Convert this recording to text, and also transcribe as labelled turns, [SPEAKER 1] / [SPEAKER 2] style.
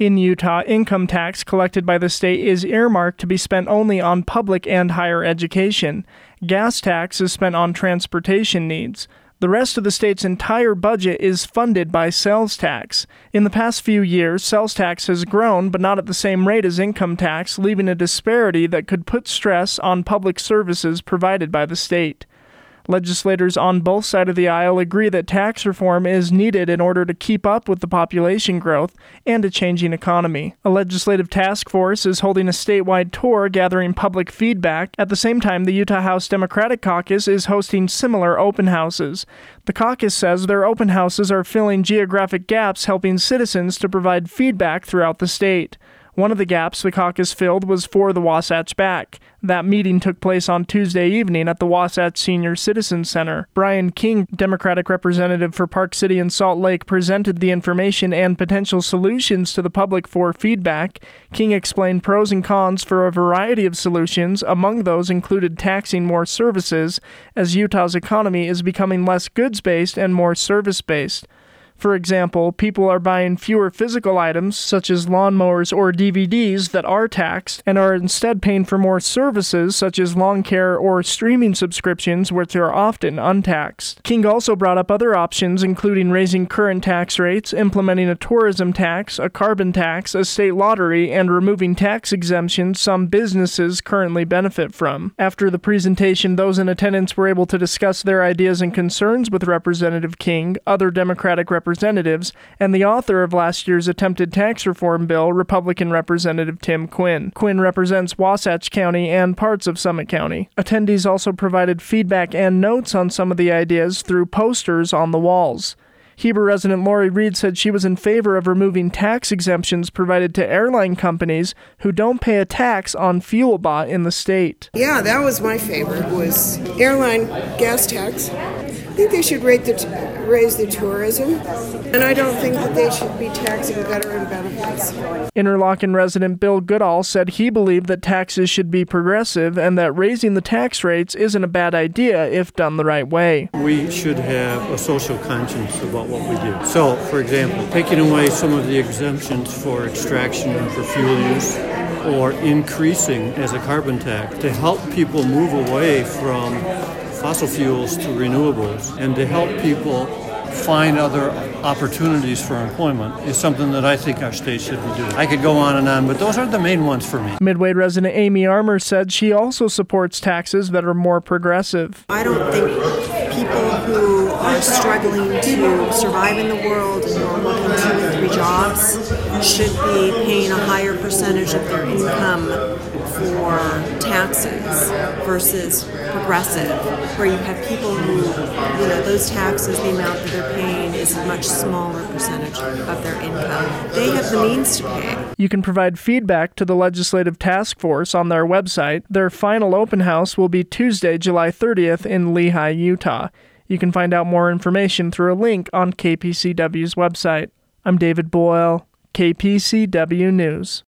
[SPEAKER 1] In Utah, income tax collected by the state is earmarked to be spent only on public and higher education. Gas tax is spent on transportation needs. The rest of the state's entire budget is funded by sales tax. In the past few years, sales tax has grown, but not at the same rate as income tax, leaving a disparity that could put stress on public services provided by the state. Legislators on both sides of the aisle agree that tax reform is needed in order to keep up with the population growth and a changing economy. A legislative task force is holding a statewide tour gathering public feedback. At the same time, the Utah House Democratic Caucus is hosting similar open houses. The caucus says their open houses are filling geographic gaps, helping citizens to provide feedback throughout the state. One of the gaps the caucus filled was for the Wasatch Back. That meeting took place on Tuesday evening at the Wasatch Senior Citizen Center. Brian King, Democratic representative for Park City and Salt Lake, presented the information and potential solutions to the public for feedback. King explained pros and cons for a variety of solutions. Among those included taxing more services, as Utah's economy is becoming less goods-based and more service-based. For example, people are buying fewer physical items, such as lawnmowers or DVDs, that are taxed, and are instead paying for more services, such as lawn care or streaming subscriptions, which are often untaxed. King also brought up other options, including raising current tax rates, implementing a tourism tax, a carbon tax, a state lottery, and removing tax exemptions some businesses currently benefit from. After the presentation, those in attendance were able to discuss their ideas and concerns with Representative King, other Democratic representatives, and the author of last year's attempted tax reform bill, Republican Representative Tim Quinn. Quinn represents Wasatch County and parts of Summit County. Attendees also provided feedback and notes on some of the ideas through posters on the walls. Heber resident Lori Reed said she was in favor of removing tax exemptions provided to airline companies who don't pay a tax on fuel bought in the state.
[SPEAKER 2] Yeah, that was my favorite, was airline gas tax. I think they should raise the tourism, and I don't think that they should be taxing veteran benefits.
[SPEAKER 1] Interlochen resident Bill Goodall said he believed that taxes should be progressive and that raising the tax rates isn't a bad idea if done the right way.
[SPEAKER 3] We should have a social conscience about what we do. So, for example, taking away some of the exemptions for extraction and for fuel use, or increasing as a carbon tax to help people move away from fossil fuels to renewables and to help people find other opportunities for employment is something that I think our state should be doing. I could go on and on, but those are the main ones for me.
[SPEAKER 1] Midway resident Amy Armour said she also supports taxes that are more progressive.
[SPEAKER 4] I don't think people who are struggling to survive in the world and who are working 2 or 3 jobs should be paying a higher percentage of their income for taxes versus progressive, where you have people who, those taxes, the amount that they're paying is a much smaller percentage of their income. They have the means to pay.
[SPEAKER 1] You can provide feedback to the Legislative Task Force on their website. Their final open house will be Tuesday, July 30th in Lehi, Utah. You can find out more information through a link on KPCW's website. I'm David Boyle, KPCW News.